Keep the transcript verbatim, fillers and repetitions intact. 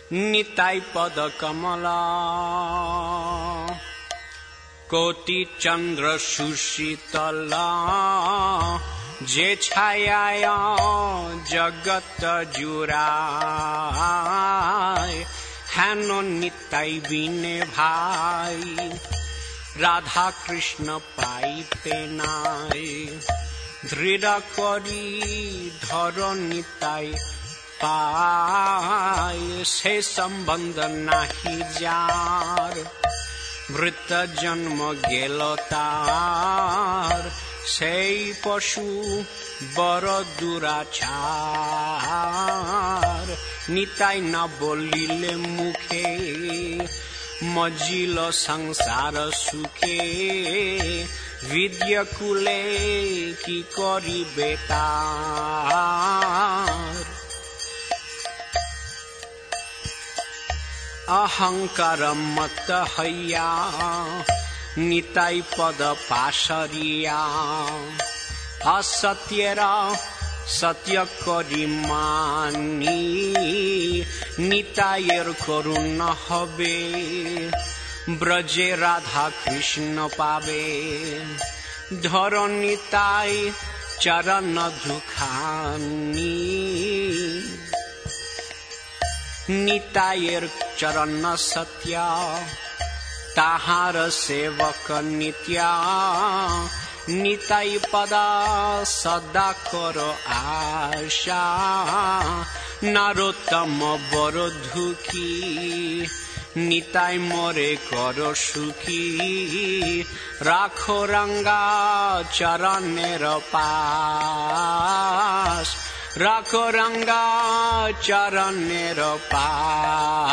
নিতাই পদ কমলা কোটি চন্দ্র সুশীতল যে ছায়ায় জগত জুড়ায় হেন নিতাই বিনে ভাই রাধা কৃষ্ণ পাইতে নাই দৃঢ় করি ধর নিতাই পাই সে সম্বন্ধ নাহি যার মৃত জন্ম গেল তার সেই পশু বড় দুরাচার নিতাই না বলিলে মুখে মজিল সংসার সুখে বিদ্যা কুলে কি করিবে তার অহংকার মত হইয়া নিতাই পদ পাশরিয়া অসত্যের সত্য করি মানি নিতাইয়ের করুণ হবে ব্রজে রাধা কৃষ্ণ পাবে ধর নিতাই চরণ দুখানি নিতাইয়ের চরণ সত্য তাহার সেবক নিত্য নিতাই পদা সদা কর আশা নরোত্তম বড় দুঃখী নিতাই মরে কর সুখী রাখো রঙ্গা চরণের পাশ রাখো রঙ্গা চরণের পাশ